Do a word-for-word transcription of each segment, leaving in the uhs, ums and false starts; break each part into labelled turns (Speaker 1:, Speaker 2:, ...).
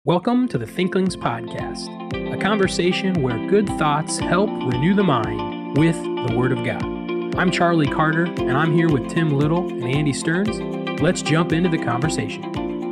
Speaker 1: Welcome to the Thinklings Podcast, a conversation where good thoughts help renew the mind with the Word of God. I'm Charlie Carter, and I'm here with Tim Little and Andy Stearns. Let's jump into the conversation.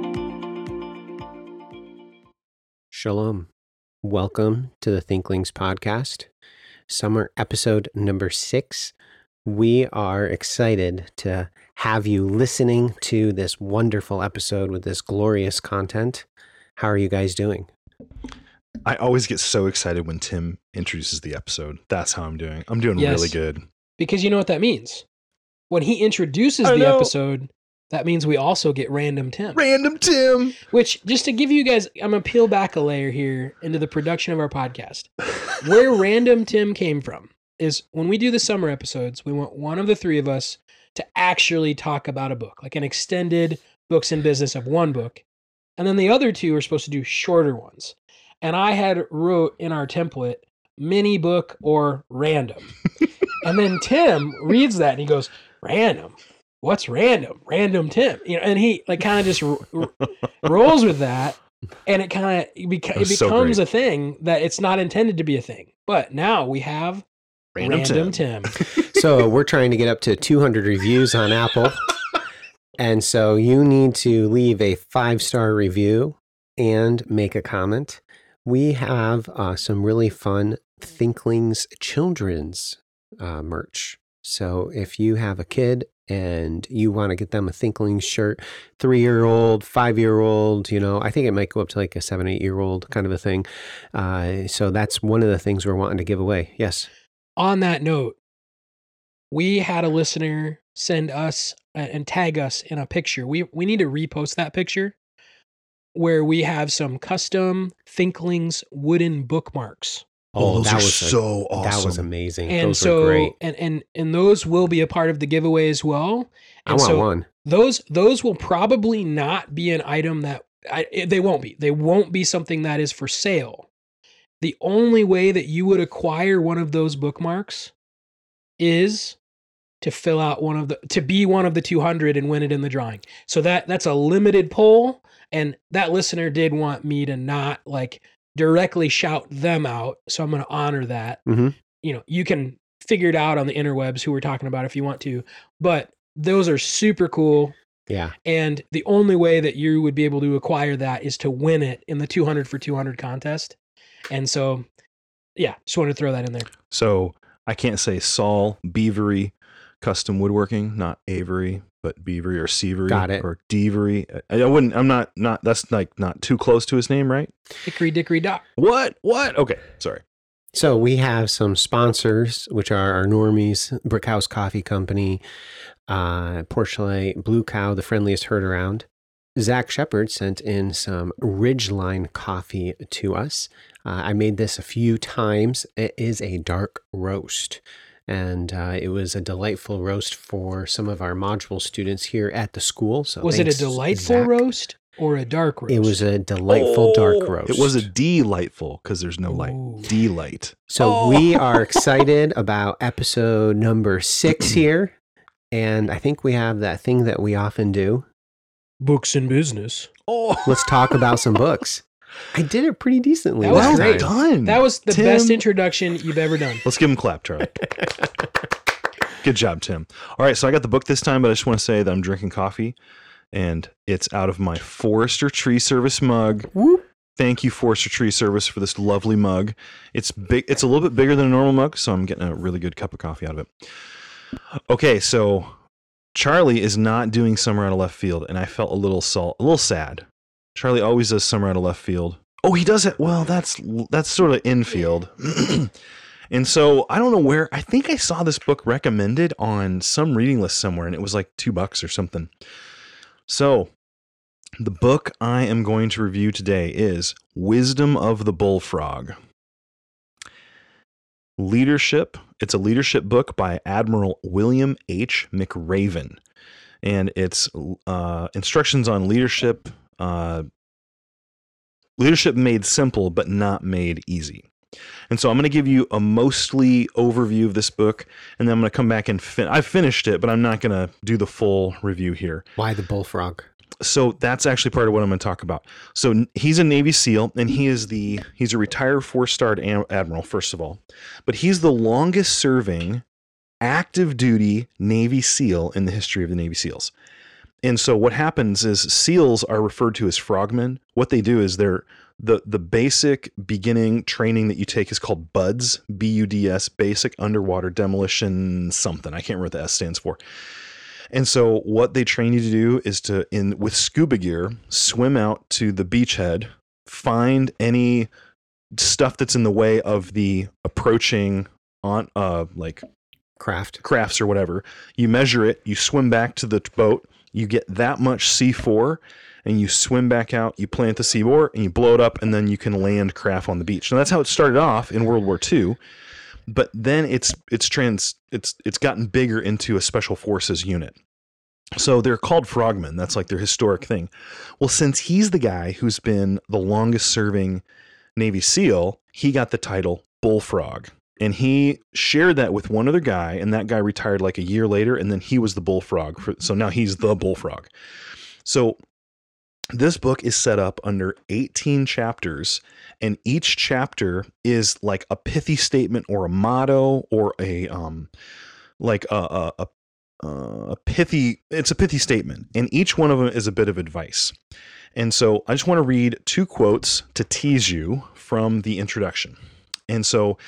Speaker 2: Shalom. Welcome to the Thinklings Podcast, summer episode number six. We are excited to have you listening to this wonderful episode with this glorious content. How are you guys doing?
Speaker 3: I always get so excited when Tim introduces the episode. That's how I'm doing. I'm doing
Speaker 1: Yes.
Speaker 3: really good.
Speaker 1: Because you know what that means. When he introduces
Speaker 3: I
Speaker 1: the
Speaker 3: know.
Speaker 1: episode, that means we also get Random Tim.
Speaker 3: Random Tim.
Speaker 1: Which, just to give you guys, I'm going to peel back a layer here into the production of our podcast. Where Random Tim came from is when we do the summer episodes, we want one of the three of us to actually talk about a book, like an extended books and business of one book. And then the other two are supposed to do shorter ones. And I had wrote in our template, mini book or random. And then Tim reads that and he goes, random? What's random? Random Tim. You know, and he like kind of just r- r- rolls with that. And it kind of beca- it
Speaker 3: was so
Speaker 1: becomes
Speaker 3: great.
Speaker 1: a thing that it's not intended to be a thing. But now we have
Speaker 3: Random,
Speaker 1: Random
Speaker 3: Tim.
Speaker 1: Tim.
Speaker 2: So we're trying to get up to two hundred reviews on Apple. And so you need to leave a five-star review and make a comment. We have uh, some really fun Thinklings children's uh, merch. So if you have a kid and you want to get them a Thinklings shirt, three-year-old, five-year-old, you know, I think it might go up to like a seven, eight-year-old kind of a thing. Uh, so that's one of the things we're wanting to give away. Yes.
Speaker 1: On that note, we had a listener send us uh, and tag us in a picture. We we need to repost that picture where we have some custom Thinklings wooden bookmarks.
Speaker 3: Oh, those
Speaker 2: that
Speaker 3: are
Speaker 2: was a-
Speaker 3: so awesome.
Speaker 2: That was amazing.
Speaker 1: And
Speaker 2: Those
Speaker 1: so
Speaker 2: were great.
Speaker 1: and and and those will be a part of the giveaway as well.
Speaker 2: I
Speaker 1: And
Speaker 2: want
Speaker 1: so
Speaker 2: one.
Speaker 1: those those will probably not be an item that I, they won't be. They won't be something that is for sale. The only way that you would acquire one of those bookmarks is to fill out one of the to be one of the two hundred and win it in the drawing. So that that's a limited poll, and that listener did want me to not like directly shout them out, so I'm going to honor that.
Speaker 2: Mhm.
Speaker 1: You know, you can figure it out on the interwebs who we're talking about if you want to, but those are super cool.
Speaker 2: Yeah.
Speaker 1: And the only way that you would be able to acquire that is to win it in the two hundred for two hundred contest. And so, yeah, just wanted to throw that in there.
Speaker 3: So I can't say Saul Beavery Custom Woodworking, not Avery, but Beavery or Seavery
Speaker 2: Got it.
Speaker 3: or Deavery. I, I wouldn't. I'm not. Not. That's like not too close to his name, right?
Speaker 1: Hickory dickory dock.
Speaker 3: What? What? Okay. Sorry.
Speaker 2: So we have some sponsors, which are our normies, Brickhouse Coffee Company, uh, Porchelet, Blue Cow, the friendliest herd around. Zach Shepard sent in some Ridgeline coffee to us. Uh, I made this a few times. It is a dark roast. And uh, it was a delightful roast for some of our module students here at the school. So
Speaker 1: Was it a
Speaker 2: thanks,
Speaker 1: delightful
Speaker 2: Zach.
Speaker 1: roast or a dark roast?
Speaker 2: It was a delightful dark
Speaker 3: Oh,
Speaker 2: roast.
Speaker 3: It was a delightful because there's no light.
Speaker 1: Ooh.
Speaker 3: Delight.
Speaker 2: So
Speaker 3: Oh.
Speaker 2: we are excited about episode number six here. And I think we have that thing that we often do.
Speaker 1: Books and business.
Speaker 3: Oh,
Speaker 2: Let's talk about some books. I did it pretty decently.
Speaker 1: That was
Speaker 2: this
Speaker 3: well
Speaker 1: great.
Speaker 2: time.
Speaker 3: done.
Speaker 1: That was the
Speaker 3: Tim.
Speaker 1: best introduction you've ever done.
Speaker 3: Let's give him a clap, Charlie. Good job, Tim. All right, so I got the book this time, but I just want to say that I'm drinking coffee, and it's out of my Forester Tree Service mug.
Speaker 2: Whoop.
Speaker 3: Thank you, Forester Tree Service, for this lovely mug. It's big. It's a little bit bigger than a normal mug, so I'm getting a really good cup of coffee out of it. Okay, so Charlie is not doing Summer Out of Left Field, and I felt a little salt, a little sad. Charlie always does Summer Out of Left Field. Oh, he does it. Well, that's that's sort of infield. And so I don't know where. I think I saw this book recommended on some reading list somewhere, and it was like two bucks or something. So the book I am going to review today is Wisdom of the Bullfrog. Leadership. It's a leadership book by Admiral William H. McRaven. And it's uh, instructions on leadership. Uh, leadership made simple, but not made easy. And so I'm going to give you a mostly overview of this book, and then I'm going to come back and fin- I've finished it, but I'm not going to do the full review here.
Speaker 2: Why the bullfrog?
Speaker 3: So that's actually part of what I'm going to talk about. So he's a Navy SEAL, and he is the he's a retired four-star admiral, first of all, but he's the longest serving active duty Navy SEAL in the history of the Navy SEALs. And so what happens is SEALs are referred to as frogmen. What they do is they're the the basic beginning training that you take is called BUDS, B U D S, Basic Underwater Demolition something. I can't remember what the S stands for. And so what they train you to do is to, in with scuba gear, swim out to the beachhead, find any stuff that's in the way of the approaching on uh like
Speaker 2: Craft.
Speaker 3: crafts or whatever. You measure it, you swim back to the boat, you get that much C four, and you swim back out, you plant the C four, and you blow it up, and then you can land craft on the beach. Now that's how it started off in World War Two. But then it's it's trans it's it's gotten bigger into a special forces unit. So they're called frogmen. That's like their historic thing. Well, since he's the guy who's been the longest serving Navy SEAL, he got the title Bullfrog. And he shared that with one other guy, and that guy retired like a year later, and then he was the Bullfrog. For, so now he's the Bullfrog. So this book is set up under eighteen chapters, and each chapter is like a pithy statement or a motto or a um like a a, a, a pithy it's a pithy statement, and each one of them is a bit of advice. And so I just want to read two quotes to tease you from the introduction. And so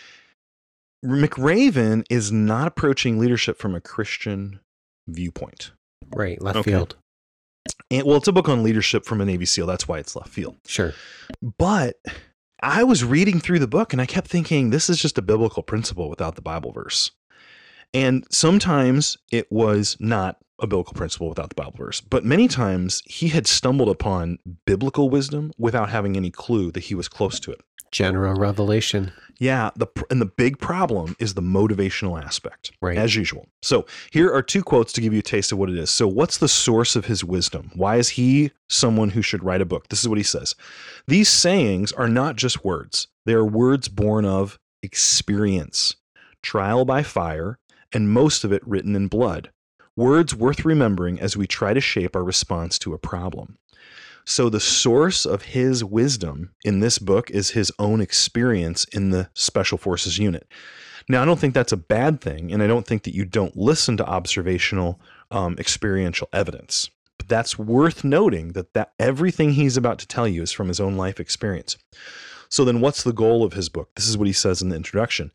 Speaker 3: McRaven is not approaching leadership from a Christian viewpoint.
Speaker 2: Right, left
Speaker 3: Okay.
Speaker 2: field.
Speaker 3: And, well, it's a book on leadership from a Navy SEAL. That's why it's left field.
Speaker 2: Sure.
Speaker 3: But I was reading through the book and I kept thinking, this is just a biblical principle without the Bible verse. And sometimes it was not a biblical principle without the Bible verse. But many times he had stumbled upon biblical wisdom without having any clue that he was close to it.
Speaker 2: General revelation.
Speaker 3: Yeah, the and the big problem is the motivational aspect,
Speaker 2: Right.
Speaker 3: as usual. So here are two quotes to give you a taste of what it is. So what's the source of his wisdom? Why is he someone who should write a book? This is what he says. These sayings are not just words. They are words born of experience, trial by fire, and most of it written in blood. Words worth remembering as we try to shape our response to a problem. So the source of his wisdom in this book is his own experience in the Special Forces unit. Now, I don't think that's a bad thing, and I don't think that you don't listen to observational, um, experiential evidence. But that's worth noting that, that everything he's about to tell you is from his own life experience. So then what's the goal of his book? This is what he says in the introduction.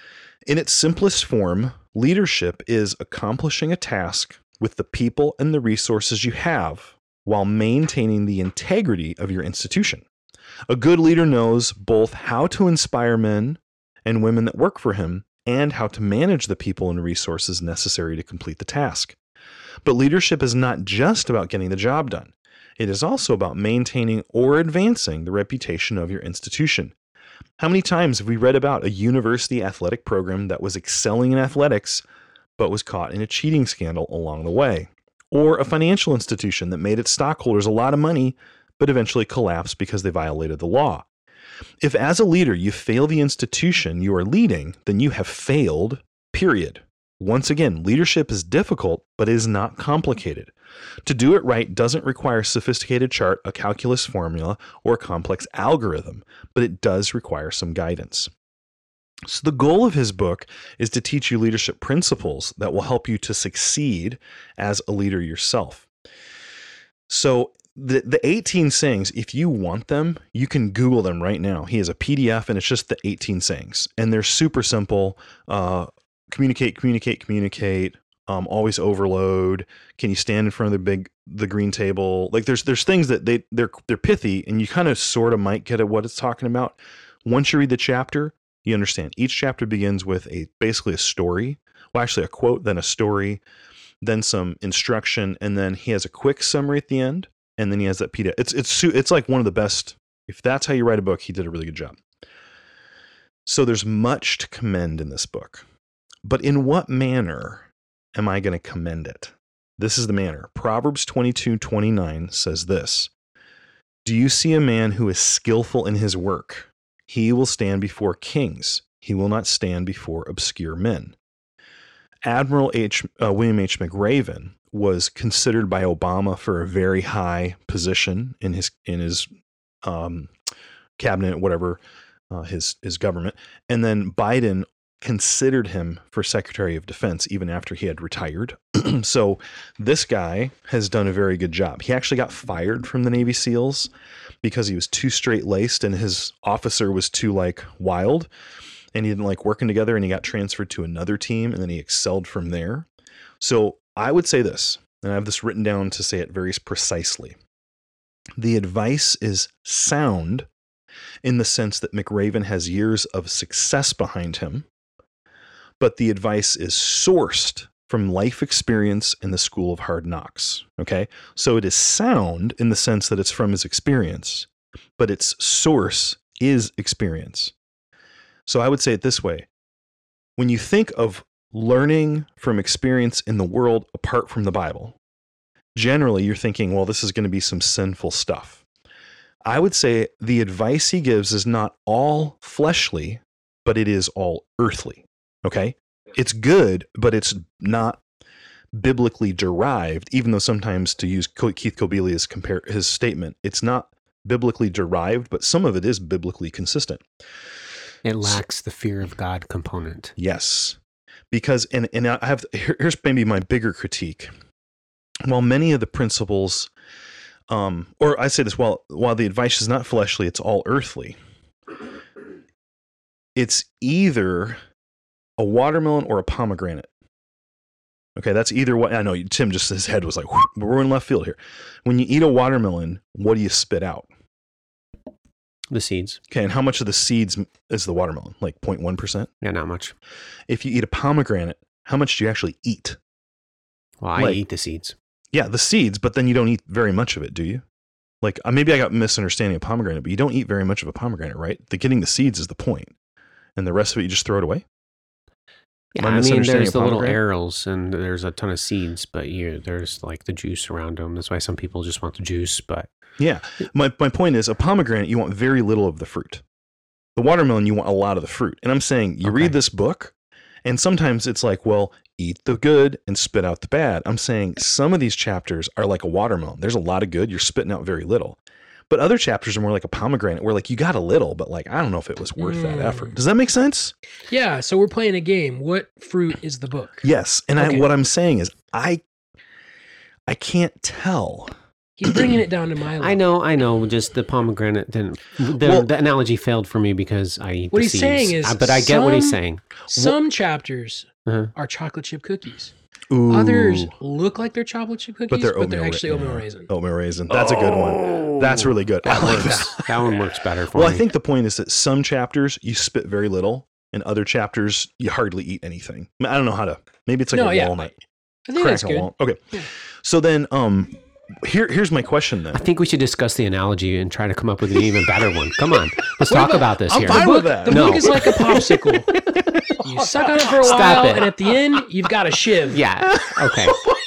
Speaker 3: In its simplest form, leadership is accomplishing a task with the people and the resources you have, while maintaining the integrity of your institution. A good leader knows both how to inspire men and women that work for him and how to manage the people and resources necessary to complete the task. But leadership is not just about getting the job done. It is also about maintaining or advancing the reputation of your institution. How many times have we read about a university athletic program that was excelling in athletics, but was caught in a cheating scandal along the way? Or a financial institution that made its stockholders a lot of money, but eventually collapsed because they violated the law. If as a leader you fail the institution you are leading, then you have failed, period. Once again, leadership is difficult, but is not complicated. To do it right doesn't require a sophisticated chart, a calculus formula, or a complex algorithm, but it does require some guidance. So the goal of his book is to teach you leadership principles that will help you to succeed as a leader yourself. So the, the eighteen sayings, if you want them, you can Google them right now. He has a P D F and it's just the eighteen sayings. And they're super simple. Uh, communicate, communicate, communicate. Um, always overload. Can you stand in front of the big, the green table? Like there's there's things that they they're they're pithy, and you kind of sort of might get at what it's talking about. Once you read the chapter, you understand. Each chapter begins with a basically a story. Well, actually a quote, then a story, then some instruction, and then he has a quick summary at the end, and then he has that P D F. It's it's it's like one of the best. If that's how you write a book, he did a really good job. So there's much to commend in this book. But in what manner am I going to commend it? This is the manner. Proverbs twenty-two twenty-nine says this. Do you see a man who is skillful in his work? He will stand before kings. He will not stand before obscure men. Admiral H. Uh, William H. McRaven was considered by Obama for a very high position in his in his um, cabinet, whatever, uh, his his government, and then Biden considered him for Secretary of Defense even after he had retired. So this guy has done a very good job. He actually got fired from the Navy SEALs because he was too straight-laced and his officer was too like wild and he didn't like working together, and he got transferred to another team and then he excelled from there. So I would say this, and I have this written down to say it very precisely. The advice is sound in the sense that McRaven has years of success behind him, but the advice is sourced from life experience in the School of Hard Knocks. Okay. So it is sound in the sense that it's from his experience, but its source is experience. So I would say it this way. When you think of learning from experience in the world apart from the Bible, generally you're thinking, well, this is going to be some sinful stuff. I would say the advice he gives is not all fleshly, but it is all earthly. Okay. It's good, but it's not biblically derived, even though sometimes, to use Keith Kobelia's compare his statement, it's not biblically derived, but some of it is biblically consistent.
Speaker 2: It lacks the fear of God component.
Speaker 3: Yes. Because, and, and I have, here's maybe my bigger critique. While many of the principles, um, or I say this, while, while the advice is not fleshly, it's all earthly. It's either a watermelon or a pomegranate. Okay, that's either what, I know Tim just, his head was like, we're in left field here. When you eat a watermelon, what do you spit out?
Speaker 2: The seeds.
Speaker 3: Okay, and how much of the seeds is the watermelon? Like zero point one percent?
Speaker 2: Yeah, not much.
Speaker 3: If you eat a pomegranate, how much do you actually eat?
Speaker 2: Well, I
Speaker 3: like,
Speaker 2: eat the seeds.
Speaker 3: Yeah, the seeds, but then you don't eat very much of it, do you? Like, maybe I got misunderstanding of pomegranate, but you don't eat very much of a pomegranate, right? The getting the seeds is the point. And the rest of it, you just throw it away?
Speaker 2: Yeah, I mean, there's the little arils and there's a ton of seeds, but you there's like the juice around them. That's why some people just want the juice. But
Speaker 3: yeah, my my point is, a pomegranate, you want very little of the fruit. The watermelon, you want a lot of the fruit. And I'm saying, you okay. read this book, and sometimes it's like, well, eat the good and spit out the bad. I'm saying some of these chapters are like a watermelon. There's a lot of good. You're spitting out very little. But other chapters are more like a pomegranate where like you got a little, but like, I don't know if it was worth mm. that effort. Does that make sense?
Speaker 1: Yeah. So we're playing a game. What fruit is the book?
Speaker 3: Yes. And okay. I, what I'm saying is I, I can't tell.
Speaker 1: He's bringing it down to my level.
Speaker 2: I know, I know. Just the pomegranate didn't, the, well, the analogy failed for me because I eat
Speaker 1: what
Speaker 2: the
Speaker 1: he's
Speaker 2: seeds.
Speaker 1: saying is,
Speaker 2: uh, but I get
Speaker 1: some,
Speaker 2: what he's saying.
Speaker 1: Some chapters
Speaker 2: uh-huh.
Speaker 1: are chocolate chip cookies.
Speaker 3: Ooh.
Speaker 1: Others look like they're chocolate chip cookies,
Speaker 3: but they're,
Speaker 1: but they're
Speaker 3: oatmeal
Speaker 1: actually
Speaker 3: ra-
Speaker 1: oatmeal
Speaker 3: yeah.
Speaker 1: raisin.
Speaker 3: Oatmeal raisin. That's oh. a good one. That's really good.
Speaker 2: That,
Speaker 3: I like
Speaker 2: works.
Speaker 3: that.
Speaker 2: That one works better for
Speaker 3: well,
Speaker 2: me.
Speaker 3: I think the point is that some chapters you spit very little, and other chapters you hardly eat anything. I, mean, I don't know how to. Maybe it's like
Speaker 1: no,
Speaker 3: a
Speaker 1: yeah.
Speaker 3: walnut.
Speaker 1: I think that's good.
Speaker 3: Walnut. Okay.
Speaker 1: Yeah.
Speaker 3: So then, um, here here's my question then.
Speaker 2: I think we should discuss the analogy and try to come up with an even better one. Come on, let's talk about, about this
Speaker 3: I'm
Speaker 2: here.
Speaker 3: fine
Speaker 1: the book,
Speaker 3: with that.
Speaker 1: The
Speaker 2: no.
Speaker 1: book is like a popsicle. You suck on it for a
Speaker 2: Stop
Speaker 1: while,
Speaker 2: it.
Speaker 1: and at the end, you've got a shiv.
Speaker 2: Yeah. Okay.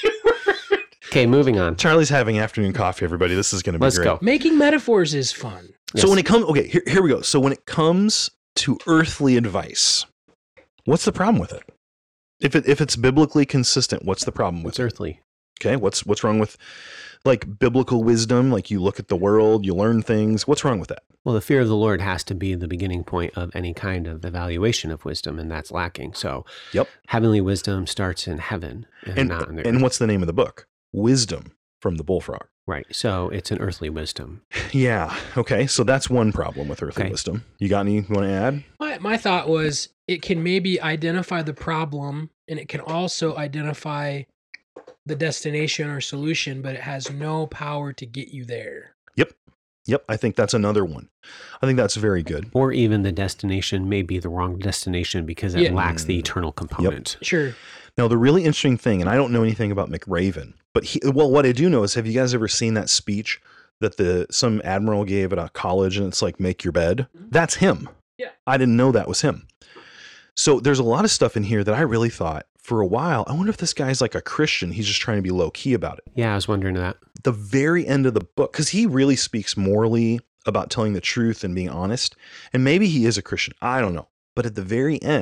Speaker 2: Okay, moving on.
Speaker 3: Charlie's having afternoon coffee, everybody. This is going to be
Speaker 2: Let's
Speaker 3: great.
Speaker 2: go.
Speaker 1: Making metaphors is fun.
Speaker 3: Yes. So when it comes, okay, here, here we go. So when it comes to earthly advice, what's the problem with it? If it if it's biblically consistent, what's the problem with
Speaker 2: What's
Speaker 3: it?
Speaker 2: earthly?
Speaker 3: Okay, what's what's wrong with like biblical wisdom? Like you look at the world, you learn things. What's wrong with that?
Speaker 2: Well, the fear of the Lord has to be the beginning point of any kind of evaluation of wisdom, and that's lacking. So,
Speaker 3: yep,
Speaker 2: heavenly wisdom starts in heaven and,
Speaker 3: and
Speaker 2: not in the earth.
Speaker 3: And what's the name of the book? Wisdom from the Bullfrog.
Speaker 2: Right. So it's an earthly wisdom.
Speaker 3: Yeah. Okay. So that's one problem with earthly
Speaker 2: okay.
Speaker 3: wisdom. You got any you want to add?
Speaker 1: My my thought was it can maybe identify the problem, and it can also identify the destination or solution, but it has no power to get you there.
Speaker 3: Yep. Yep. I think that's another one. I think that's very good.
Speaker 2: Or even the destination may be the wrong destination because it
Speaker 1: yeah.
Speaker 2: lacks the eternal component.
Speaker 1: Yep. Sure.
Speaker 3: Now, the really interesting thing, and I don't know anything about McRaven, but he, well, what I do know is, have you guys ever seen that speech that the some admiral gave at a college, and it's like, make your bed? Mm-hmm. That's him.
Speaker 1: Yeah.
Speaker 3: I didn't know that was him. So there's a lot of stuff in here that I really thought for a while, I wonder if this guy's like a Christian. He's just trying to be low key about it.
Speaker 2: Yeah, I was wondering that.
Speaker 3: The very end of the book, because he really speaks morally about telling the truth and being honest. And maybe he is a Christian. I don't know. But at the very end,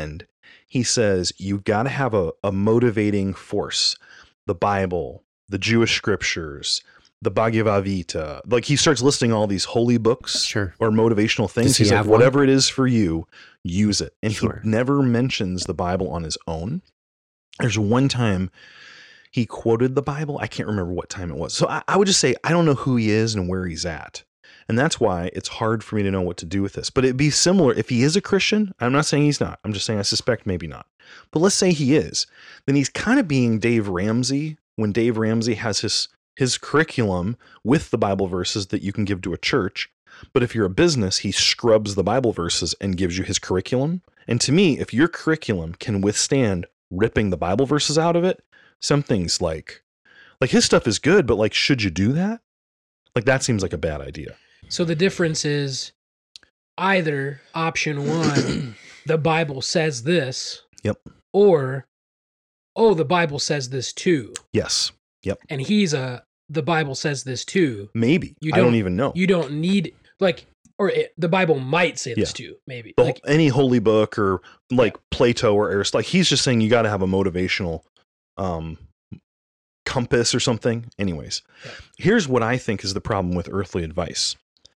Speaker 3: he says you got to have a, a motivating force. The Bible, the Jewish scriptures, the Bhagavad Gita. Like he starts listing all these holy books
Speaker 2: Sure.
Speaker 3: or motivational things.
Speaker 2: Does he
Speaker 3: He's like,
Speaker 2: have one?
Speaker 3: whatever it is for you, use it. And
Speaker 2: Sure.
Speaker 3: he never mentions the Bible on his own. There's one time he quoted the Bible. I can't remember what time it was. So I, I would just say, I don't know who he is and where he's at. And that's why it's hard for me to know what to do with this. But it'd be similar if he is a Christian. I'm not saying he's not. I'm just saying I suspect maybe not. But let's say he is. Then he's kind of being Dave Ramsey when Dave Ramsey has his his curriculum with the Bible verses that you can give to a church. But if you're a business, he scrubs the Bible verses and gives you his curriculum. And to me, if your curriculum can withstand ripping the Bible verses out of it, something's like, like his stuff is good, but like, should you do that? Like that seems like a bad idea.
Speaker 1: So the difference is either option one, the Bible says this.
Speaker 3: Yep.
Speaker 1: Or, oh, the Bible says this too.
Speaker 3: Yes. Yep.
Speaker 1: And he's a, the Bible says this too.
Speaker 3: Maybe.
Speaker 1: You
Speaker 3: I don't
Speaker 1: don't-
Speaker 3: even know.
Speaker 1: You don't need, like, or it, the Bible might say this too, maybe.
Speaker 3: The-
Speaker 1: Like,
Speaker 3: any holy book or like Plato or Aristotle, like he's just saying you got to have a motivational um, compass or something. Anyways,
Speaker 1: Yeah.
Speaker 3: here's what I think is the problem with earthly advice.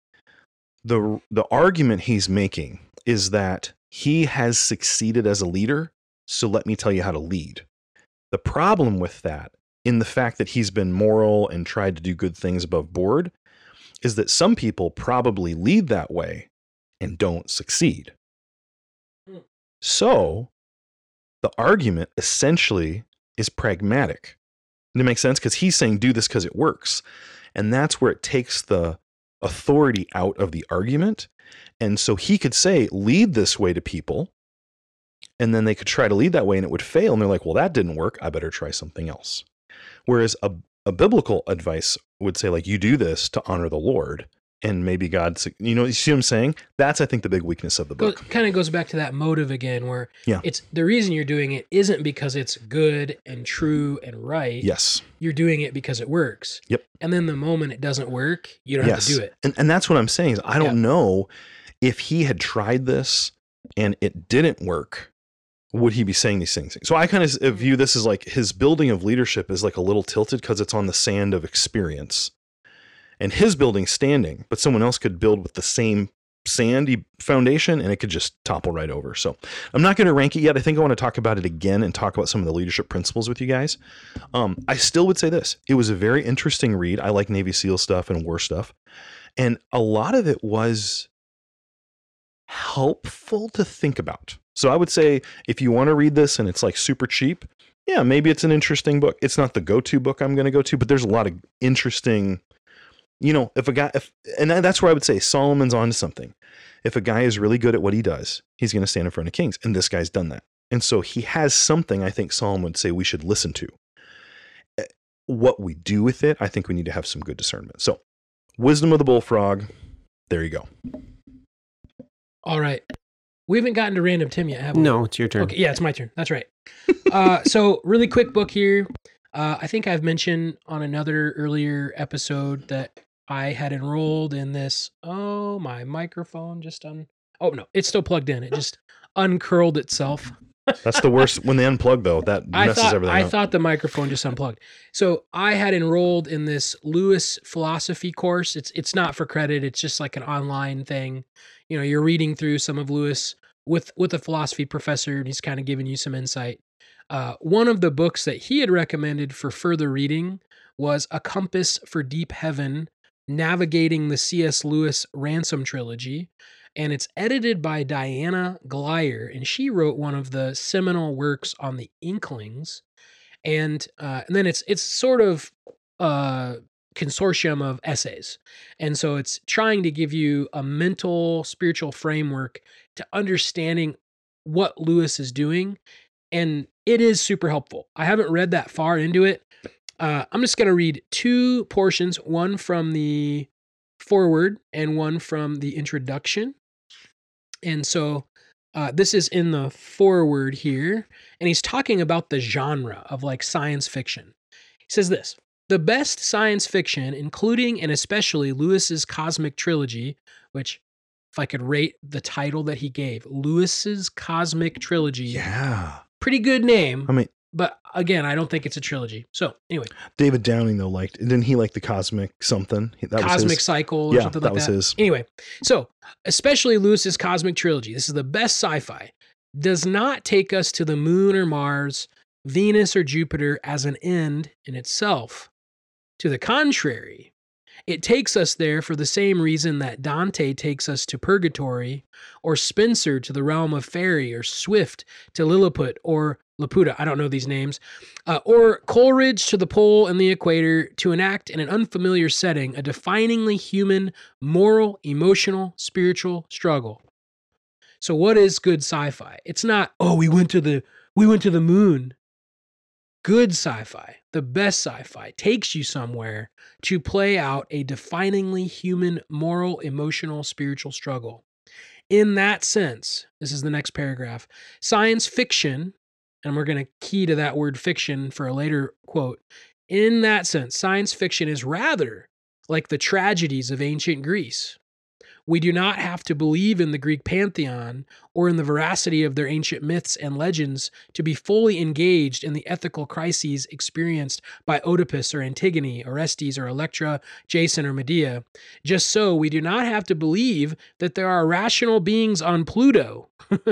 Speaker 3: The the argument he's making is that he has succeeded as a leader, so let me tell you how to lead. The problem with that, in the fact that he's been moral and tried to do good things above board, is that some people probably lead that way and don't succeed.
Speaker 1: Hmm.
Speaker 3: So the argument essentially is pragmatic. Does it make sense? Because he's saying do this because it works. And that's where it takes the authority out of the argument. And so he could say, lead this way to people. And then they could try to lead that way and it would fail. And they're like, well, that didn't work. I better try something else. Whereas a, a biblical advice would say, like, you do this to honor the Lord. And maybe God, you know, you see what I'm saying? That's, I think, the big weakness of the
Speaker 1: go,
Speaker 3: book.
Speaker 1: kind of goes back to that motive again, where
Speaker 3: Yeah.
Speaker 1: it's the reason you're doing it isn't because it's good and true and right.
Speaker 3: Yes.
Speaker 1: You're doing it because it works.
Speaker 3: Yep.
Speaker 1: And then the moment it doesn't work, you don't
Speaker 3: Yes.
Speaker 1: have to do it.
Speaker 3: And, and that's what I'm saying is I don't
Speaker 1: Yeah.
Speaker 3: know if he had tried this and it didn't work, would he be saying these things? So I kind of view this as like his building of leadership is like a little tilted because it's on the sand of experience. And his building's standing, but someone else could build with the same sandy foundation and it could just topple right over. So I'm not going to rank it yet. I think I want to talk about it again and talk about some of the leadership principles with you guys. Um, I still would say this. It was a very interesting read. I like Navy SEAL stuff and war stuff. And a lot of it was helpful to think about. So I would say if you want to read this and it's like super cheap, yeah, maybe it's an interesting book. It's not the go-to book I'm going to go to, but there's a lot of interesting, you know, if a guy, if, and that's where I would say Solomon's onto something. If a guy is really good at what he does, he's going to stand in front of kings. And this guy's done that. And so he has something I think Solomon would say we should listen to. What we do with it, I think we need to have some good discernment. So Wisdom of the Bullfrog. There you go.
Speaker 1: All right. We haven't gotten to Random Tim yet, have we?
Speaker 2: No, it's your turn.
Speaker 1: Okay, yeah, it's my turn. That's right. uh, so really quick book here. Uh, I think I've mentioned on another earlier episode that I had enrolled in this. Oh, my microphone just un. Oh no, it's still plugged in. It just uncurled itself.
Speaker 3: That's the worst. When they unplug, though, that
Speaker 1: I
Speaker 3: messes
Speaker 1: thought
Speaker 3: everything
Speaker 1: I
Speaker 3: up.
Speaker 1: thought the microphone just unplugged. So I had enrolled in this Lewis philosophy course. It's it's not for credit. It's just like an online thing. You know, you're reading through some of Lewis with with a philosophy professor, and he's kind of giving you some insight. Uh, one of the books that he had recommended for further reading was A Compass for Deep Heaven, Navigating the C S. Lewis Ransom Trilogy. And it's edited by Diana Glyer, and she wrote one of the seminal works on the Inklings. And uh, and then it's it's sort of a consortium of essays. And so it's trying to give you a mental, spiritual framework to understanding what Lewis is doing. And it is super helpful. I haven't read that far into it. Uh, I'm just going to read two portions, one from the foreword and one from the introduction. And so uh, this is in the foreword here, and he's talking about the genre of like science fiction. He says this: the best science fiction, including and especially Lewis's cosmic trilogy, which if I could rate the title that he gave, Lewis's Cosmic Trilogy.
Speaker 3: Yeah.
Speaker 1: Pretty good name.
Speaker 3: I mean,
Speaker 1: but again, I don't think it's a trilogy. So anyway,
Speaker 3: David Downing though liked. Didn't he like the Cosmic something? That
Speaker 1: Cosmic
Speaker 3: was his,
Speaker 1: Cycle or
Speaker 3: yeah,
Speaker 1: something
Speaker 3: that
Speaker 1: like
Speaker 3: was
Speaker 1: that.
Speaker 3: his.
Speaker 1: Anyway, so especially Lewis's Cosmic Trilogy. This is the best sci-fi. Does not take us to the moon or Mars, Venus or Jupiter as an end in itself. To the contrary, it takes us there for the same reason that Dante takes us to purgatory, or Spencer to the realm of fairy, or Swift to Lilliput or Laputa, I don't know these names, uh, or Coleridge to the pole and the equator to enact in an unfamiliar setting a definingly human, moral, emotional, spiritual struggle. So what is good sci-fi? It's not, oh, we went to the we went to the moon. Good sci-fi, the best sci-fi, takes you somewhere to play out a definingly human, moral, emotional, spiritual struggle. In that sense, this is the next paragraph, science fiction, and we're going to key to that word fiction for a later quote. In that sense, science fiction is rather like the tragedies of ancient Greece. We do not have to believe in the Greek pantheon or in the veracity of their ancient myths and legends to be fully engaged in the ethical crises experienced by Oedipus or Antigone, Orestes or Electra, Jason or Medea. Just so, we do not have to believe that there are rational beings on Pluto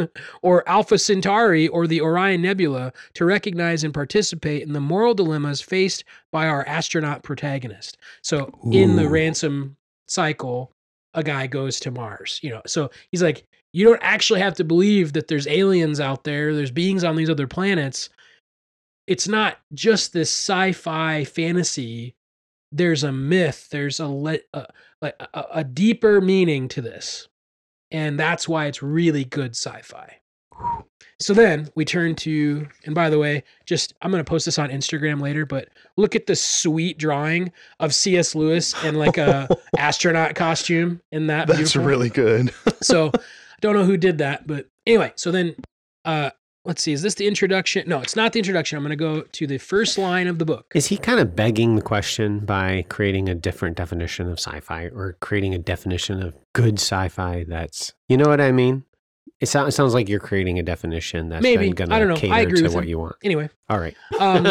Speaker 1: or Alpha Centauri or the Orion Nebula to recognize and participate in the moral dilemmas faced by our astronaut protagonist. So, Ooh. In the Ransom cycle, a guy goes to Mars, you know, so he's like, you don't actually have to believe that there's aliens out there. There's beings on these other planets. It's not just this sci-fi fantasy. There's a myth. There's a, le- a, like a, a deeper meaning to this. And that's why it's really good sci-fi. So then we turn to, and by the way, just, I'm going to post this on Instagram later, but look at the sweet drawing of C S Lewis in like a astronaut costume in that.
Speaker 3: That's
Speaker 1: beautiful.
Speaker 3: Really good.
Speaker 1: So I don't know who did that, but anyway, so then, uh, let's see, is this the introduction? No, it's not the introduction. I'm going to go to the first line of the book.
Speaker 2: Is he kind of begging the question by creating a different definition of sci-fi or creating a definition of good sci-fi that's, you know what I mean? It, so, it sounds like you're creating a definition that's
Speaker 1: Maybe.
Speaker 2: going
Speaker 1: I don't know.
Speaker 2: to
Speaker 1: I
Speaker 2: cater
Speaker 1: agree
Speaker 2: to
Speaker 1: with
Speaker 2: what
Speaker 1: him.
Speaker 2: you want.
Speaker 1: Anyway.
Speaker 2: All right.
Speaker 1: um,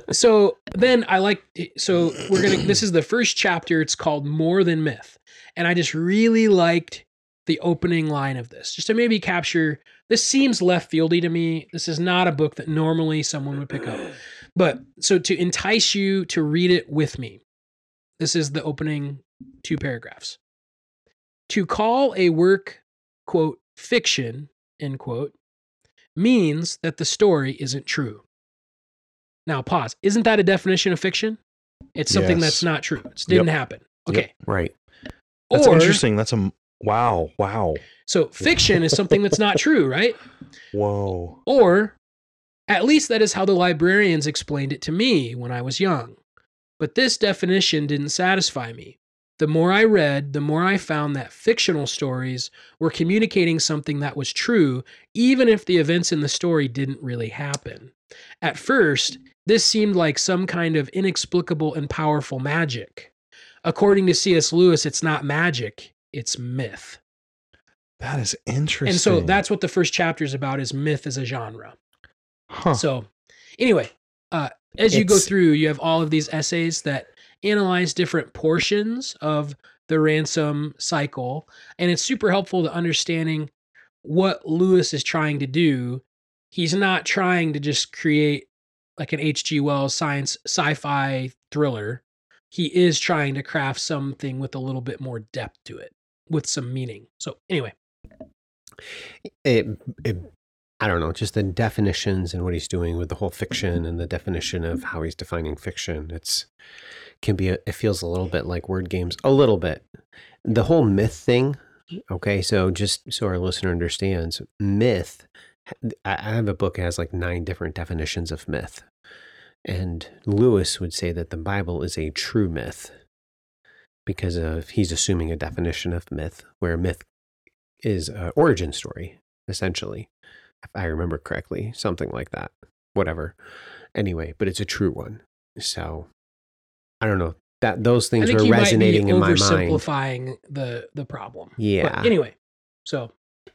Speaker 1: so then I like, so we're going to, this is the first chapter. It's called More Than Myth. And I just really liked the opening line of this, just to maybe capture, this seems left fieldy to me. This is not a book that normally someone would pick up. But so to entice you to read it with me, this is the opening two paragraphs. To call a work, quote, fiction, end quote, means that the story isn't true. Now pause. Isn't that a definition of fiction? It's something
Speaker 3: Yes.
Speaker 1: that's not true. It didn't
Speaker 3: Yep.
Speaker 1: happen. Okay.
Speaker 2: Yep. Right.
Speaker 3: That's
Speaker 1: Or,
Speaker 3: interesting. That's a wow, wow.
Speaker 1: So fiction is something that's not true, right?
Speaker 3: Whoa.
Speaker 1: Or at least that is how the librarians explained it to me when I was young. But this definition didn't satisfy me. The more I read, the more I found that fictional stories were communicating something that was true, even if the events in the story didn't really happen. At first, this seemed like some kind of inexplicable and powerful magic. According to C S Lewis, it's not magic, it's myth.
Speaker 3: That is interesting.
Speaker 1: And so that's what the first chapter is about, is myth as a genre.
Speaker 3: Huh.
Speaker 1: So anyway, uh, as you go
Speaker 2: It's-
Speaker 1: through, you have all of these essays that analyze different portions of the Ransom cycle. And it's super helpful to understanding what Lewis is trying to do. He's not trying to just create like an H G Wells science sci-fi thriller. He is trying to craft something with a little bit more depth to it, with some meaning. So anyway.
Speaker 2: It, it, I don't know, just the definitions and what he's doing with the whole fiction and the definition of how he's defining fiction. It's can be, a, it feels a little bit like word games, a little bit. The whole myth thing. Okay. So just so our listener understands, myth, I have a book that has like nine different definitions of myth. And Lewis would say that the Bible is a true myth because of, he's assuming a definition of myth where myth is an origin story, essentially. If I remember correctly, something like that, whatever. Anyway, but it's a true one. So I don't know that those
Speaker 1: I
Speaker 2: things
Speaker 1: think
Speaker 2: were
Speaker 1: you
Speaker 2: resonating
Speaker 1: might be
Speaker 2: in my mind.
Speaker 1: oversimplifying the the problem.
Speaker 2: Yeah.
Speaker 1: But anyway, So,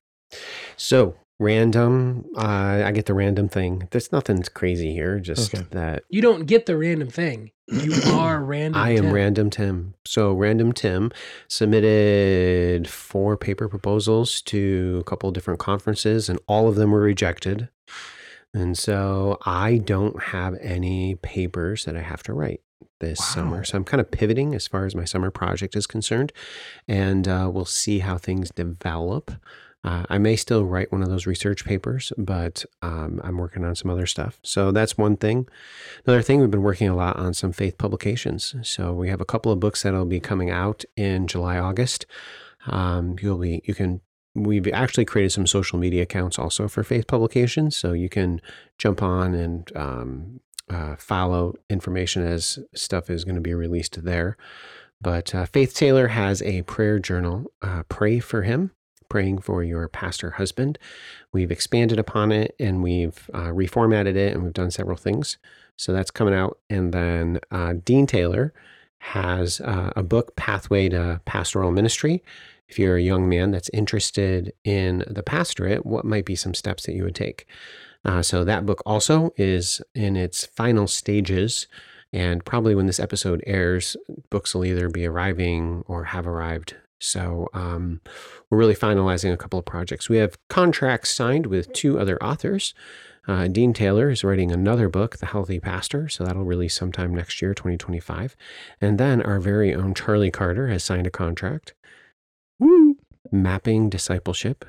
Speaker 2: So random, uh, I get the random thing. There's nothing crazy here. Just
Speaker 3: Okay.
Speaker 2: that
Speaker 1: you don't get the random thing. You are random.
Speaker 2: I am
Speaker 1: Tim.
Speaker 2: Random Tim. So Random Tim submitted four paper proposals to a couple of different conferences, and all of them were rejected. And so I don't have any papers that I have to write this
Speaker 3: Wow.
Speaker 2: summer. So I'm kind of pivoting as far as my summer project is concerned, and uh, we'll see how things develop. Uh, I may still write one of those research papers, but um, I'm working on some other stuff. So that's one thing. Another thing, we've been working a lot on some faith publications. So we have a couple of books that'll be coming out in July, August. Um, you'll be, you can, we've actually created some social media accounts also for faith publications. So you can jump on and um, uh, follow information as stuff is going to be released there. But uh, Faith Taylor has a prayer journal, uh, Pray for Him. Praying for your pastor husband. We've expanded upon it, and we've uh, reformatted it, and we've done several things. So that's coming out. And then uh, Dean Taylor has uh, a book, Pathway to Pastoral Ministry. If you're a young man that's interested in the pastorate, what might be some steps that you would take? Uh, so that book also is in its final stages. And probably when this episode airs, books will either be arriving or have arrived. So um, we're really finalizing a couple of projects. We have contracts signed with two other authors. Uh, Dean Taylor is writing another book, The Healthy Pastor, so that'll release sometime next year, twenty twenty-five. And then our very own Charlie Carter has signed a contract. Woo! Mapping Discipleship.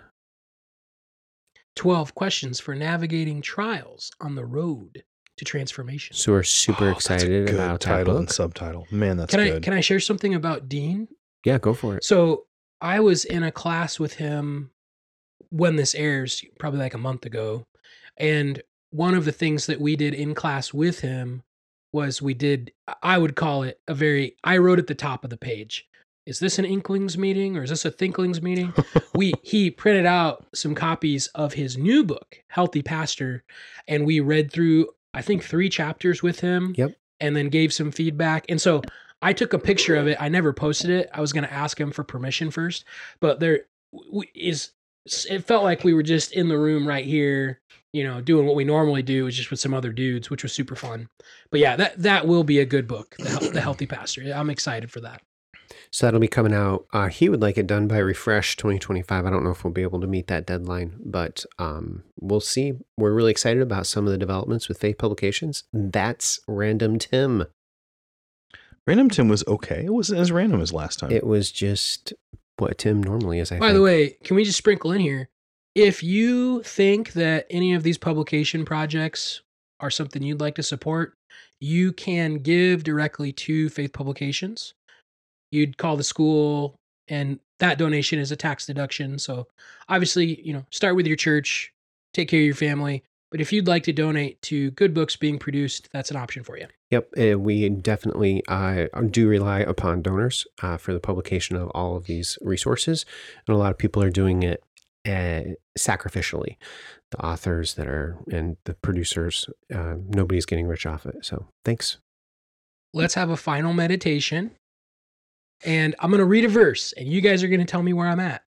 Speaker 1: twelve questions for navigating trials on the road to transformation.
Speaker 2: So we're super
Speaker 3: Oh, that's a
Speaker 2: excited
Speaker 3: good
Speaker 2: about that
Speaker 3: title and
Speaker 2: book.
Speaker 3: subtitle. Man, that's
Speaker 1: Can I
Speaker 3: good.
Speaker 1: can I share something about Dean?
Speaker 2: Yeah, go for it.
Speaker 1: So I was in a class with him when this airs, probably like a month ago. And one of the things that we did in class with him was we did, I would call it a very, I wrote at the top of the page, is this an Inklings meeting or is this a Thinklings meeting? we He printed out some copies of his new book, Healthy Pastor, and we read through, I think, three chapters with him.
Speaker 2: Yep.
Speaker 1: And then gave some feedback. And so I took a picture of it. I never posted it. I was going to ask him for permission first, but there w- is, it felt like we were just in the room right here, you know, doing what we normally do, is just with some other dudes, which was super fun. But yeah, that, that will be a good book, The, Hel- the Healthy Pastor. I'm excited for that.
Speaker 2: So that'll be coming out. Uh, he would like it done by Refresh twenty twenty-five. I don't know if we'll be able to meet that deadline, but um, we'll see. We're really excited about some of the developments with Faith Publications. That's Random Tim.
Speaker 3: Random Tim was okay. It wasn't as random as last time.
Speaker 2: It was just what Tim normally is, I
Speaker 1: By
Speaker 2: think.
Speaker 1: the way, can we just sprinkle in here? If you think that any of these publication projects are something you'd like to support, you can give directly to Faith Publications. You'd call the school, and that donation is a tax deduction. So obviously, you know, start with your church, take care of your family. But if you'd like to donate to good books being produced, that's an option for you.
Speaker 2: Yep, uh, we definitely uh, do rely upon donors uh, for the publication of all of these resources. And a lot of people are doing it uh, sacrificially. The authors that are, and the producers, uh, nobody's getting rich off it. So thanks.
Speaker 1: Let's have a final meditation. And I'm going to read a verse, and you guys are going to tell me where I'm at.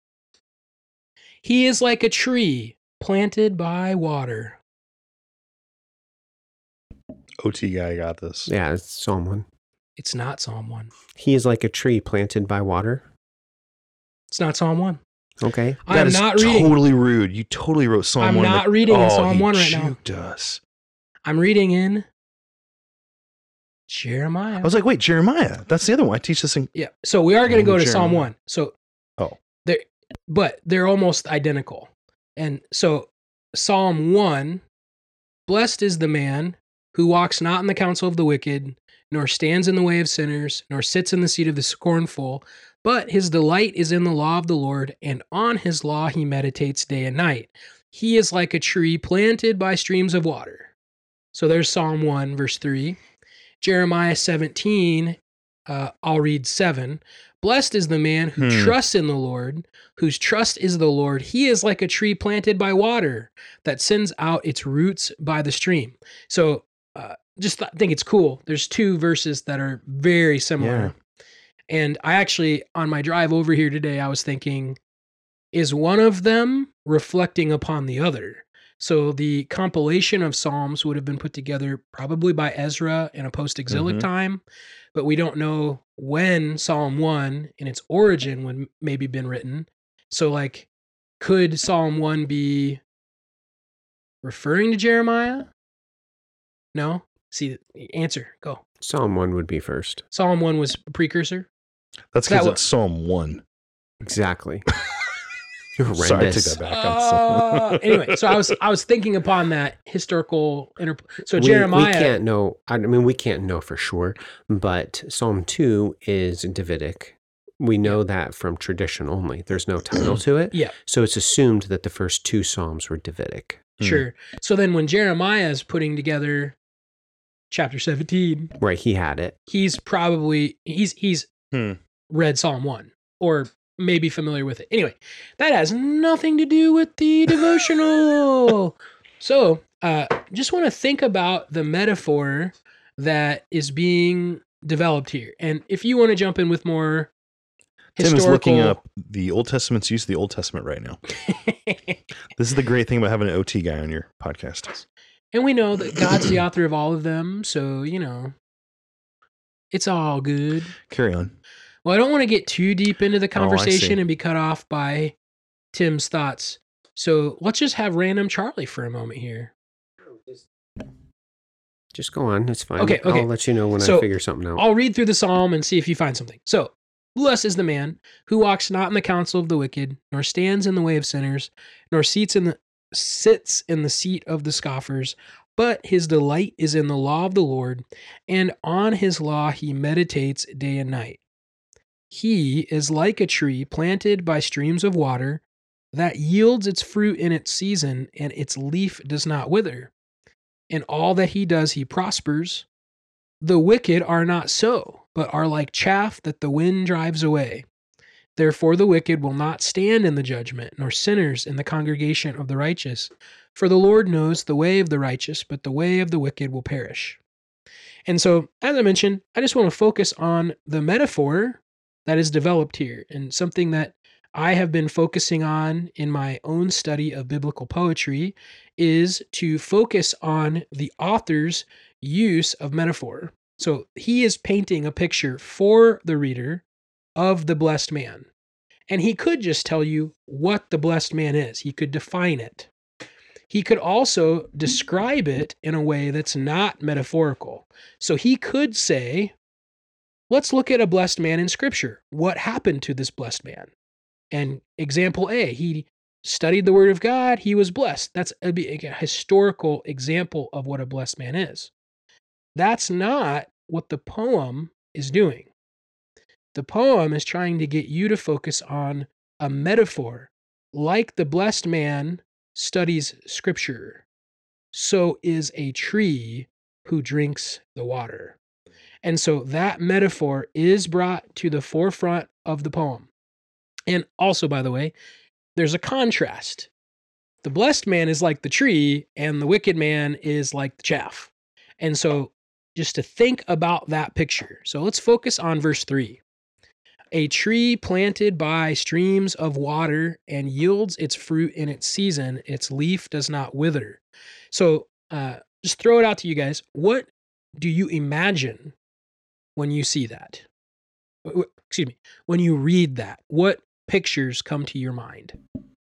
Speaker 1: He is like a tree planted by water.
Speaker 3: O T guy got this.
Speaker 2: Yeah, it's Psalm one.
Speaker 1: It's not Psalm one.
Speaker 2: He is like a tree planted by water.
Speaker 1: It's not Psalm one.
Speaker 2: Okay.
Speaker 3: That
Speaker 1: I'm
Speaker 3: is
Speaker 1: not reading.
Speaker 3: totally rude. You totally wrote Psalm
Speaker 1: I'm
Speaker 3: one.
Speaker 1: not
Speaker 3: like-
Speaker 1: reading in
Speaker 3: oh,
Speaker 1: Psalm
Speaker 3: he
Speaker 1: one right now.
Speaker 3: juked us.
Speaker 1: I'm reading in Jeremiah.
Speaker 3: I was like, wait, Jeremiah. That's the other one. I teach this in.
Speaker 1: Yeah. So we are going to
Speaker 3: Oh,
Speaker 1: go to Psalm
Speaker 3: Jeremiah.
Speaker 1: one. So,
Speaker 3: Oh.
Speaker 1: they're, but they're almost identical. And so Psalm one, blessed is the man who walks not in the counsel of the wicked, nor stands in the way of sinners, nor sits in the seat of the scornful, but his delight is in the law of the Lord, and on his law he meditates day and night. He is like a tree planted by streams of water. So there's Psalm one, verse three. Jeremiah seventeen, uh, I'll read seven. Blessed is the man who
Speaker 3: Hmm.
Speaker 1: trusts in the Lord, whose trust is the Lord. He is like a tree planted by water that sends out its roots by the stream. So uh, just th- think it's cool. There's two verses that are very similar. And I actually, on my drive over here today, I was thinking, is one of them reflecting upon the other? So the compilation of Psalms would have been put together probably by Ezra in a post-exilic
Speaker 3: Mhm.
Speaker 1: time, but we don't know when Psalm one in its origin would m- maybe been written. So like, could Psalm one be referring to Jeremiah? No? See, answer, go.
Speaker 2: Psalm one would be first.
Speaker 1: Psalm one was a precursor?
Speaker 3: That's
Speaker 1: That
Speaker 3: because
Speaker 1: wa-
Speaker 3: it's Psalm one.
Speaker 2: Exactly. You're
Speaker 3: Sorry, I take
Speaker 2: horrendous.
Speaker 3: that back.
Speaker 1: Uh, anyway, so I was I was thinking upon that historical inter- so
Speaker 2: We-
Speaker 1: Jeremiah
Speaker 2: We can't know. I mean, we can't know for sure, but Psalm two is Davidic. We know that from tradition only. There's no title to it.
Speaker 1: Yeah.
Speaker 2: So it's assumed that the first two Psalms were Davidic.
Speaker 1: Sure. So then when Jeremiah is putting together chapter seventeen,
Speaker 2: Right. He had it.
Speaker 1: he's probably he's he's
Speaker 3: Hmm.
Speaker 1: read Psalm one or maybe familiar with it. Anyway, that has nothing to do with the devotional. So, uh just want to think about the metaphor that is being developed here. And if you want to jump in with more
Speaker 3: Tim
Speaker 1: historical
Speaker 3: is looking up the Old Testament's use of the Old Testament right now. This is the great thing about having an O T guy on your podcast.
Speaker 1: And we know that God's the author of all of them, so, you know, it's all good.
Speaker 3: Carry on.
Speaker 1: Well, I don't want to get too deep into the
Speaker 3: Oh, I
Speaker 1: conversation
Speaker 3: see.
Speaker 1: and be cut off by Tim's thoughts. So let's just have random Charlie for a moment here.
Speaker 2: Just go on. It's fine.
Speaker 1: Okay, okay.
Speaker 2: I'll let you know when
Speaker 1: So,
Speaker 2: I figure something out.
Speaker 1: I'll read through the psalm and see if you find something. So, blessed is the man who walks not in the counsel of the wicked, nor stands in the way of sinners, nor seats in the sits in the seat of the scoffers, but his delight is in the law of the Lord, and on his law he meditates day and night. He is like a tree planted by streams of water that yields its fruit in its season, and its leaf does not wither. In all that he does, he prospers. The wicked are not so, but are like chaff that the wind drives away. Therefore, the wicked will not stand in the judgment, nor sinners in the congregation of the righteous. For the Lord knows the way of the righteous, but the way of the wicked will perish. And so, as I mentioned, I just want to focus on the metaphor that is developed here, and something that I have been focusing on in my own study of biblical poetry is to focus on the author's use of metaphor. So he is painting a picture for the reader of the blessed man. And he could just tell you what the blessed man is. He could define it. He could also describe it in a way that's not metaphorical. So he could say, let's look at a blessed man in Scripture. What happened to this blessed man? And example A, he studied the Word of God, he was blessed. That's a, a historical example of what a blessed man is. That's not what the poem is doing. The poem is trying to get you to focus on a metaphor. Like the blessed man studies Scripture, so is a tree who drinks the water. And so that metaphor is brought to the forefront of the poem. And also, by the way, there's a contrast. The blessed man is like the tree, and the wicked man is like the chaff. And so, just to think about that picture. So, let's focus on verse three. A tree planted by streams of water and yields its fruit in its season, its leaf does not wither. So, uh, just throw it out to you guys. What do you imagine when you see that? Excuse me. When you read that, what pictures come to your mind?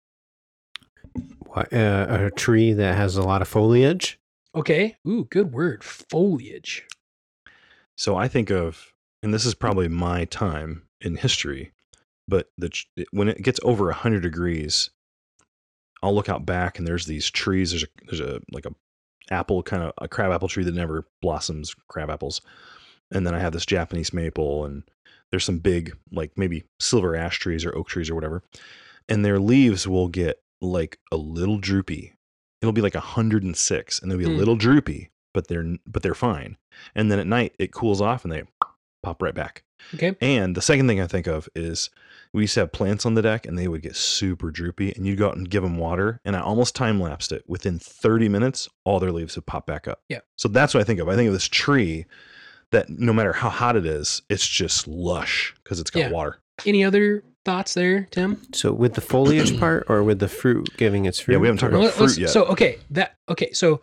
Speaker 2: What, uh, a tree that has a lot of foliage.
Speaker 1: Okay. Ooh, good word. Foliage.
Speaker 3: So I think of, and this is probably my time in history, but the when it gets over one hundred degrees, I'll look out back and there's these trees. There's a, there's a like a apple, kind of a crab apple tree that never blossoms crab apples. And then I have this Japanese maple, and there's some big, like maybe silver ash trees or oak trees or whatever. And their leaves will get like a little droopy. It'll be like one hundred six and they'll be
Speaker 1: Hmm.
Speaker 3: a little droopy, but they're, but they're fine. And then at night it cools off and they pop right back.
Speaker 1: Okay.
Speaker 3: And the second thing I think of is we used to have plants on the deck and they would get super droopy, and you'd go out and give them water. And I almost time lapsed it. Within thirty minutes, all their leaves would pop back up.
Speaker 1: Yeah.
Speaker 3: So that's what I think of. I think of this tree that no matter how hot it is, it's just lush because it's got
Speaker 1: Yeah.
Speaker 3: water.
Speaker 1: Any other thoughts there, Tim?
Speaker 2: So with the foliage part or with the fruit giving its fruit?
Speaker 3: Yeah, we haven't talked
Speaker 2: or-
Speaker 3: about
Speaker 1: Let-
Speaker 3: fruit
Speaker 1: let's-
Speaker 3: yet.
Speaker 1: So okay, that okay. So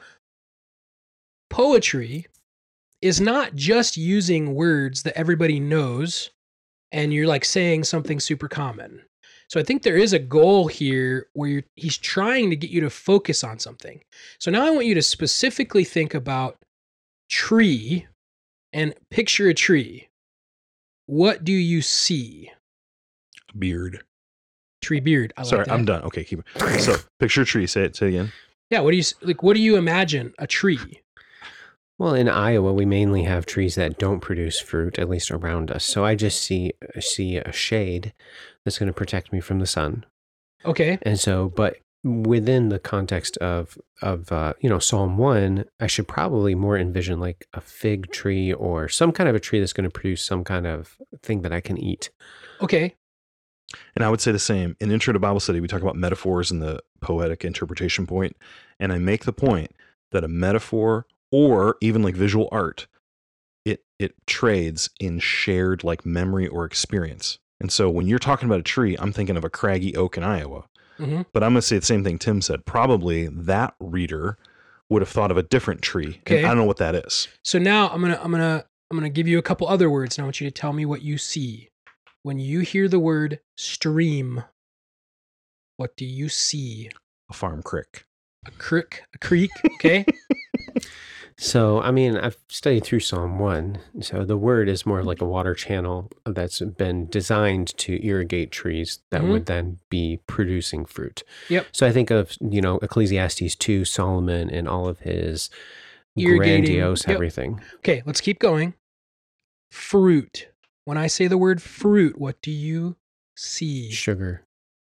Speaker 1: poetry is not just using words that everybody knows, and you're like saying something super common. So I think there is a goal here where you're, he's trying to get you to focus on something. So now I want you to specifically think about tree and picture a tree. What do you see?
Speaker 3: Beard.
Speaker 1: Tree beard. I
Speaker 3: Sorry,
Speaker 1: like that.
Speaker 3: I'm done. Okay, keep it. So picture a tree. Say it. Say it again.
Speaker 1: Yeah. What do you s- like? What do you imagine a tree?
Speaker 2: Well, in Iowa, we mainly have trees that don't produce fruit, at least around us. So I just see I see a shade that's going to protect me from the sun.
Speaker 1: Okay.
Speaker 2: And so, but within the context of of uh, you know Psalm one, I should probably more envision like a fig tree or some kind of a tree that's going to produce some kind of thing that I can eat.
Speaker 1: Okay.
Speaker 3: And I would say the same. In Intro to Bible Study, we talk about metaphors and the poetic interpretation point. And I make the point that a metaphor or even like visual art, it it trades in shared like memory or experience. And so when you're talking about a tree, I'm thinking of a craggy oak in Iowa.
Speaker 1: Mm-hmm.
Speaker 3: But I'm going to say the same thing Tim said. Probably that reader would have thought of a different tree.
Speaker 1: Okay.
Speaker 3: And I don't know what that is.
Speaker 1: So now I'm gonna I'm gonna I'm gonna give you a couple other words, and I want you to tell me what you see when you hear the word stream. What do you see?
Speaker 3: A farm crick.
Speaker 1: A creek, a creek. Okay.
Speaker 2: So, I mean, I've studied through Psalm one. So the word is more like a water channel that's been designed to irrigate trees that
Speaker 1: Mhm.
Speaker 2: would then be producing fruit.
Speaker 1: Yep.
Speaker 2: So I think of, you know, Ecclesiastes two, Solomon and all of his
Speaker 1: Irrigating.
Speaker 2: grandiose
Speaker 1: Yep.
Speaker 2: everything.
Speaker 1: Okay. Let's keep going. Fruit. When I say the word fruit, what do you see?
Speaker 2: Sugar.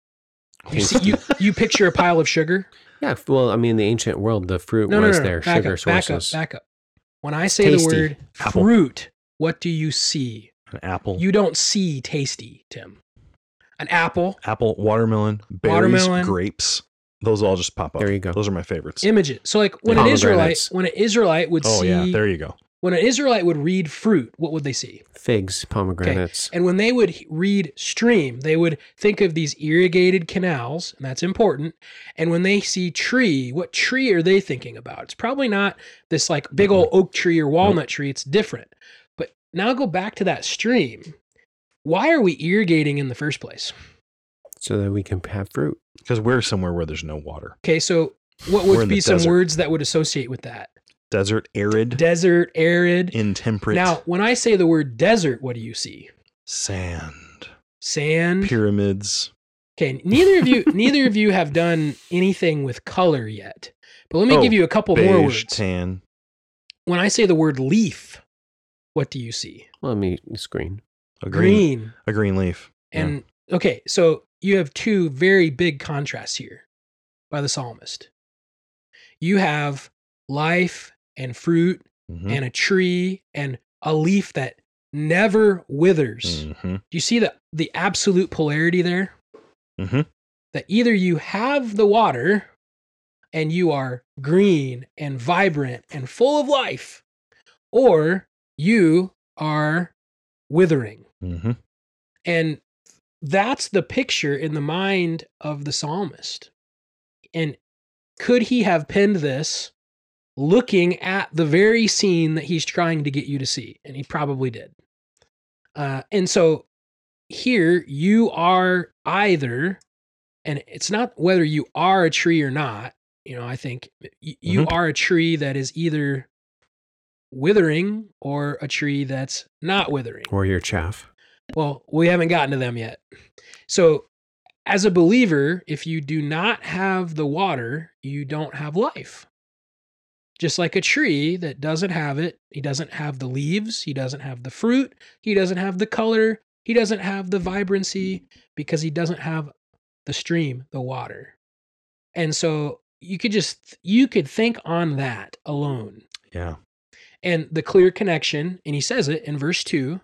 Speaker 1: You see you you picture a pile of sugar.
Speaker 2: Yeah, well, I mean, the ancient world, the fruit
Speaker 1: No, no,
Speaker 2: was
Speaker 1: no, no.
Speaker 2: their
Speaker 1: Back
Speaker 2: sugar
Speaker 1: up, back up,
Speaker 2: sources.
Speaker 1: back up. When I say
Speaker 2: Tasty.
Speaker 1: the word
Speaker 3: Apple.
Speaker 1: fruit, what do you see?
Speaker 3: An apple.
Speaker 1: You don't see tasty, Tim. An apple.
Speaker 3: apple, watermelon, berries,
Speaker 1: Watermelon.
Speaker 3: grapes. Those all just pop up.
Speaker 2: There you go.
Speaker 3: Those are my favorites.
Speaker 1: Images. So like when an Israelite
Speaker 2: Pomegranates.
Speaker 1: when an Israelite would
Speaker 3: Oh
Speaker 1: see
Speaker 3: yeah, there you go.
Speaker 1: when an Israelite would read fruit, what would they see?
Speaker 2: Figs, pomegranates.
Speaker 1: And when they would he- read stream, they would think of these irrigated canals, and that's important. And when they see tree, what tree are they thinking about? It's probably not this like big old oak tree or walnut tree. It's different. But now go back to that stream. Why are we irrigating in the first place?
Speaker 2: So that we can have fruit.
Speaker 3: Because we're somewhere where there's no water.
Speaker 1: Okay, so what
Speaker 3: We're
Speaker 1: would
Speaker 3: in
Speaker 1: be
Speaker 3: the
Speaker 1: some
Speaker 3: desert.
Speaker 1: words that would associate with that?
Speaker 3: Desert, arid,
Speaker 1: Desert, arid.
Speaker 3: intemperate,
Speaker 1: Now, when I say the word desert, what do you see?
Speaker 3: sand,
Speaker 1: Sand.
Speaker 3: pyramids.
Speaker 1: Okay, neither of you neither of you have done anything with color yet. But let me
Speaker 3: Oh,
Speaker 1: give you a couple more
Speaker 3: Beige,
Speaker 1: words.
Speaker 3: tan.
Speaker 1: When I say the word leaf, what do you see?
Speaker 2: Well, I mean, it's green.
Speaker 3: A green,
Speaker 1: Green.
Speaker 3: a green leaf. Yeah.
Speaker 1: And okay, so you have two very big contrasts here by the psalmist. You have life and fruit
Speaker 3: Mhm.
Speaker 1: and a tree and a leaf that never withers.
Speaker 3: Mhm.
Speaker 1: Do you see the the absolute polarity there?
Speaker 3: Mhm.
Speaker 1: That either you have the water and you are green and vibrant and full of life, or you are withering.
Speaker 3: Mhm.
Speaker 1: And that's the picture in the mind of the psalmist. And could he have penned this looking at the very scene that he's trying to get you to see? And he probably did. Uh, and so here you are either, and it's not whether you are a tree or not. You know, I think y- you
Speaker 3: Mhm.
Speaker 1: are a tree that is either withering or a tree that's not withering.
Speaker 2: Or your chaff.
Speaker 1: Well, we haven't gotten to them yet. So, as a believer, if you do not have the water, you don't have life. Just like a tree that doesn't have it, he doesn't have the leaves, he doesn't have the fruit, he doesn't have the color, he doesn't have the vibrancy because he doesn't have the stream, the water. And so you could just you could think on that alone.
Speaker 3: Yeah.
Speaker 1: And the clear connection, and he says it in verse two,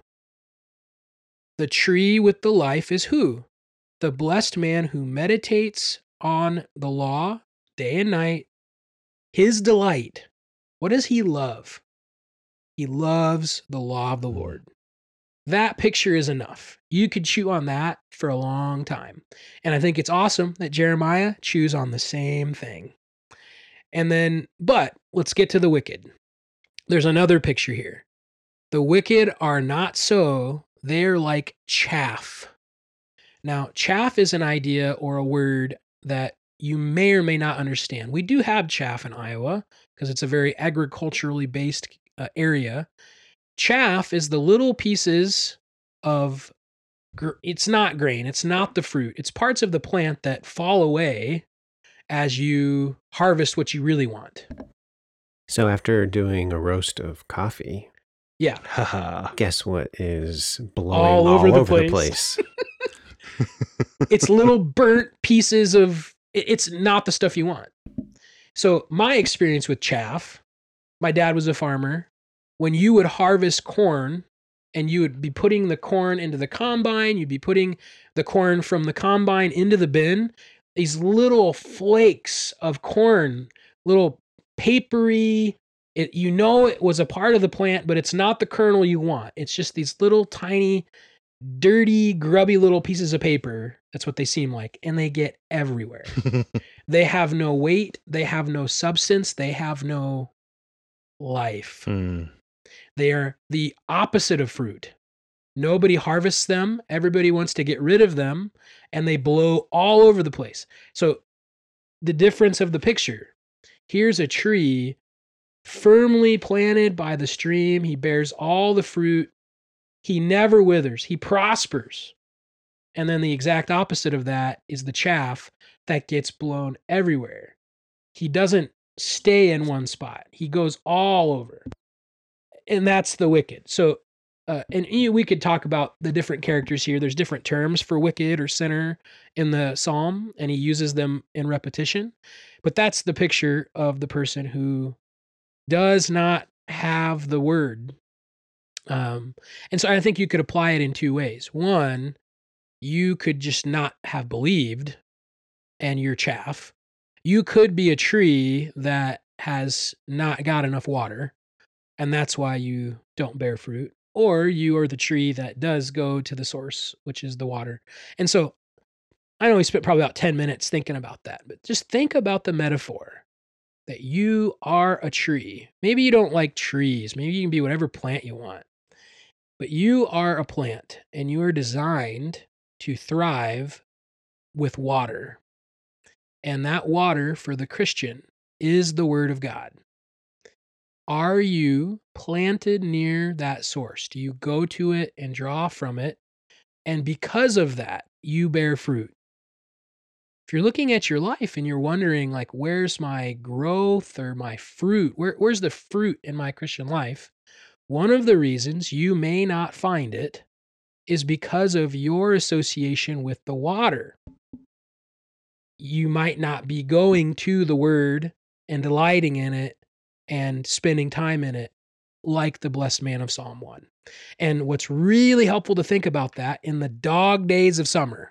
Speaker 1: the tree with the life is who? The blessed man who meditates on the law day and night. His delight. What does he love? He loves the law of the Lord. that picture is enough. You could chew on that for a long time. And I think it's awesome that Jeremiah chews on the same thing. And then, but let's get to the wicked. There's another picture here. The wicked are not so, they're like chaff. Now, chaff is an idea or a word that you may or may not understand. We do have chaff in Iowa because it's a very agriculturally based uh, area. Chaff is the little pieces of, gr- it's not grain, it's not the fruit. It's parts of the plant that fall away as you harvest what you really want.
Speaker 2: So after doing a roast of coffee,
Speaker 1: yeah,
Speaker 3: Haha.
Speaker 2: guess what is blowing
Speaker 1: All
Speaker 2: all,
Speaker 1: over
Speaker 2: over,
Speaker 1: the
Speaker 2: the
Speaker 1: place.
Speaker 2: place?
Speaker 1: It's little burnt pieces of, it- it's not the stuff you want. So my experience with chaff, my dad was a farmer. When you would harvest corn and you would be putting the corn into the combine, you'd be putting the corn from the combine into the bin, these little flakes of corn, little papery, it, you know it was a part of the plant, but it's not the kernel you want. It's just these little tiny, dirty, grubby little pieces of paper. That's what they seem like. And they get everywhere. They have no weight. They have no substance. They have no life.
Speaker 3: Mm.
Speaker 1: They are the opposite of fruit. Nobody harvests them. Everybody wants to get rid of them, and they blow all over the place. So the difference of the picture, here's a tree firmly planted by the stream. He bears all the fruit. He never withers. He prospers. And then the exact opposite of that is the chaff that gets blown everywhere. He doesn't stay in one spot. He goes all over. And that's the wicked. So, uh, and you know, we could talk about the different characters here. There's different terms for wicked or sinner in the psalm, and he uses them in repetition. But that's the picture of the person who does not have the word. Um, and so I think you could apply it in two ways. One, you could just not have believed and you're chaff. You could be a tree that has not got enough water, and that's why you don't bear fruit. Or you are the tree that does go to the source, which is the water. And so I know we spent probably about ten minutes thinking about that, but just think about the metaphor that you are a tree. Maybe you don't like trees. Maybe you can be whatever plant you want. But you are a plant, and you are designed to thrive with water. And that water for the Christian is the Word of God. Are you planted near that source? Do you go to it and draw from it? And because of that, you bear fruit. If you're looking at your life and you're wondering, like, where's my growth or my fruit? Where, where's the fruit in my Christian life? One of the reasons you may not find it is because of your association with the water. You might not be going to the Word and delighting in it and spending time in it like the blessed man of Psalm one. And what's really helpful to think about that in the dog days of summer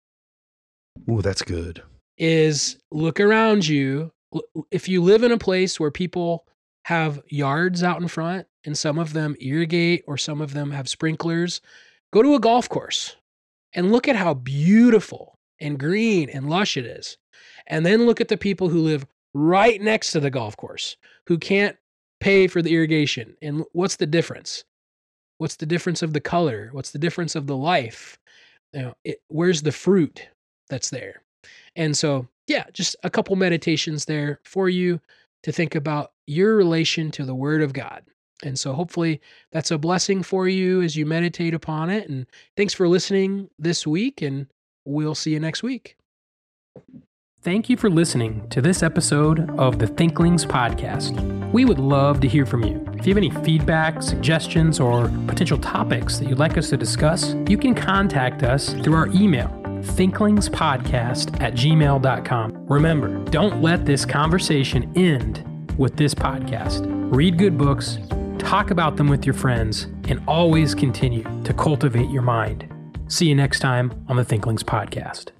Speaker 3: Ooh, that's good.
Speaker 1: is look around you. If you live in a place where people have yards out in front and some of them irrigate or some of them have sprinklers, go to a golf course and look at how beautiful and green and lush it is. And then look at the people who live right next to the golf course who can't pay for the irrigation. And what's the difference? What's the difference of the color? What's the difference of the life? You know, it, where's the fruit that's there? And so, yeah, just a couple meditations there for you to think about your relation to the Word of God. And so hopefully that's a blessing for you as you meditate upon it. And thanks for listening this week, and we'll see you next week. Thank you for listening to this episode of the Thinklings Podcast. We would love to hear from you. If you have any feedback, suggestions, or potential topics that you'd like us to discuss, you can contact us through our email, thinklingspodcast at gmail dot com. Remember, don't let this conversation end with this podcast. Read good books, talk about them with your friends, and always continue to cultivate your mind. See you next time on the Thinklings Podcast.